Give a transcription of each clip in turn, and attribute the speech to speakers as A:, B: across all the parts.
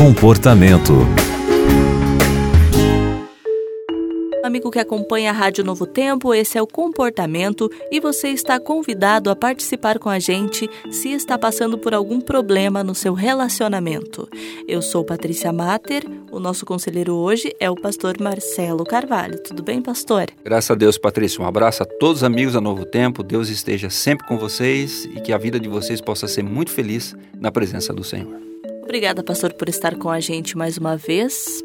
A: Comportamento.
B: Amigo que acompanha a Rádio Novo Tempo, esse é o Comportamento e você está convidado a participar com a gente se está passando por algum problema no seu relacionamento. Eu sou Patrícia Mater, o nosso conselheiro hoje é o pastor Marcelo Carvalho. Tudo bem, pastor?
C: Graças a Deus, Patrícia. Um abraço a todos os amigos da Novo Tempo. Deus esteja sempre com vocês e que a vida de vocês possa ser muito feliz na presença do Senhor.
B: Obrigada, pastor, por estar com a gente mais uma vez.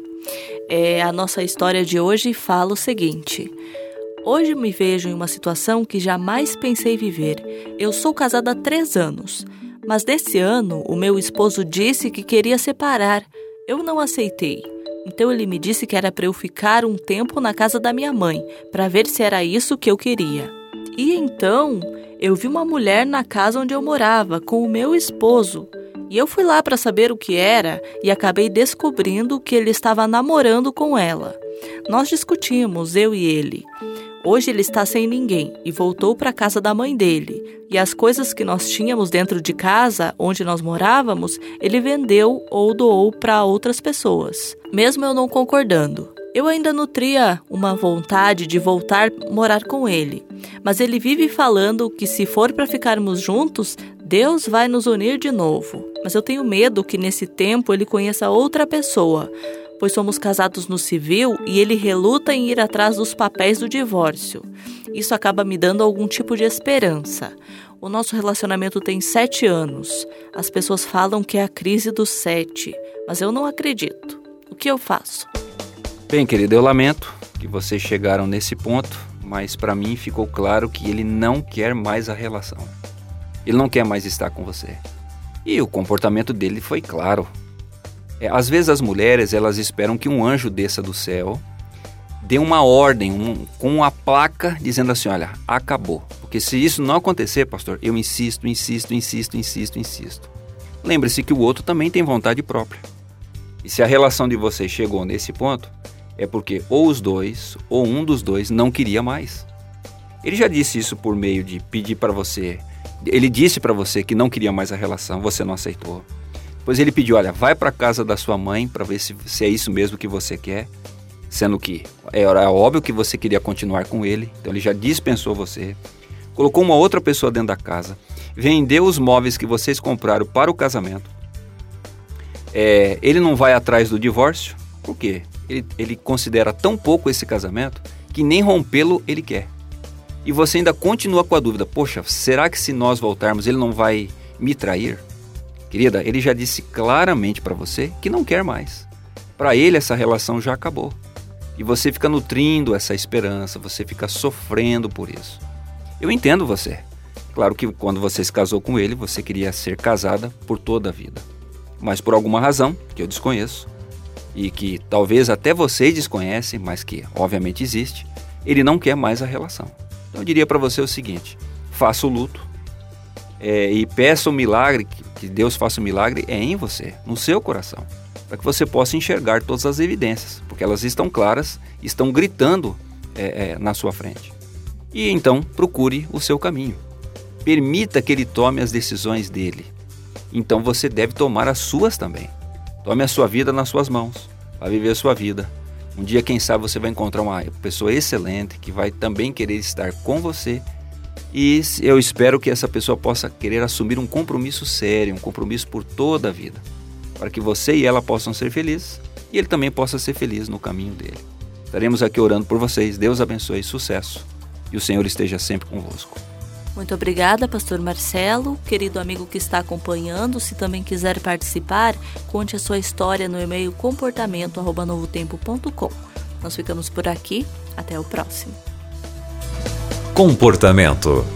B: A nossa história de hoje fala o seguinte: hoje me vejo em uma situação que jamais pensei viver. Eu sou casada há 3 anos, mas desse ano o meu esposo disse que queria separar. Eu não aceitei. Então ele me disse que era para eu ficar um tempo na casa da minha mãe, para ver se era isso que eu queria. E então eu vi uma mulher na casa onde eu morava, com o meu esposo. E eu fui lá para saber o que era e acabei descobrindo que ele estava namorando com ela. Nós discutimos, eu e ele. Hoje ele está sem ninguém e voltou para a casa da mãe dele. E as coisas que nós tínhamos dentro de casa, onde nós morávamos, ele vendeu ou doou para outras pessoas, mesmo eu não concordando. Eu ainda nutria uma vontade de voltar a morar com ele, mas ele vive falando que se for para ficarmos juntos, Deus vai nos unir de novo. Mas eu tenho medo que nesse tempo ele conheça outra pessoa, pois somos casados no civil e ele reluta em ir atrás dos papéis do divórcio. Isso acaba me dando algum tipo de esperança. O nosso relacionamento tem 7 anos. As pessoas falam que é a crise dos 7, mas eu não acredito. O que eu faço?
C: Bem, querido, eu lamento que vocês chegaram nesse ponto, mas para mim ficou claro que ele não quer mais a relação. Ele não quer mais estar com você. E o comportamento dele foi claro. Às vezes as mulheres, elas esperam que um anjo desça do céu, dê uma ordem, com uma placa dizendo assim, olha, acabou. Porque se isso não acontecer, pastor, eu insisto. Lembre-se que o outro também tem vontade própria. E se a relação de vocês chegou nesse ponto, é porque ou os dois, ou um dos dois não queria mais. Ele já disse isso por meio de pedir para você. Ele disse para você que não queria mais a relação, você não aceitou. Depois ele pediu, olha, vai para a casa da sua mãe para ver se é isso mesmo que você quer. Sendo que era óbvio que você queria continuar com ele, então ele já dispensou você. Colocou uma outra pessoa dentro da casa. Vendeu os móveis que vocês compraram para o casamento. Ele não vai atrás do divórcio. Por quê? Ele considera tão pouco esse casamento que nem rompê-lo ele quer. E você ainda continua com a dúvida, poxa, será que se nós voltarmos ele não vai me trair? Querida, ele já disse claramente para você que não quer mais. Para ele essa relação já acabou. E você fica nutrindo essa esperança, você fica sofrendo por isso. Eu entendo você. Claro que quando você se casou com ele, você queria ser casada por toda a vida. Mas por alguma razão, que eu desconheço, e que talvez até vocês desconhecem, mas que obviamente existe, ele não quer mais a relação. Então eu diria para você o seguinte, faça o luto e peça o milagre, que Deus faça o milagre em você, no seu coração, para que você possa enxergar todas as evidências, porque elas estão claras, estão gritando na sua frente. E então procure o seu caminho, permita que ele tome as decisões dele, então você deve tomar as suas também. Tome a sua vida nas suas mãos, vai viver a sua vida. Um dia, quem sabe, você vai encontrar uma pessoa excelente que vai também querer estar com você. E eu espero que essa pessoa possa querer assumir um compromisso sério, um compromisso por toda a vida, para que você e ela possam ser felizes e ele também possa ser feliz no caminho dele. Estaremos aqui orando por vocês. Deus abençoe, sucesso e o Senhor esteja sempre convosco.
B: Muito obrigada, pastor Marcelo. Querido amigo que está acompanhando, se também quiser participar, conte a sua história no e-mail comportamento@novotempo.com. Nós ficamos por aqui. Até o próximo.
A: Comportamento.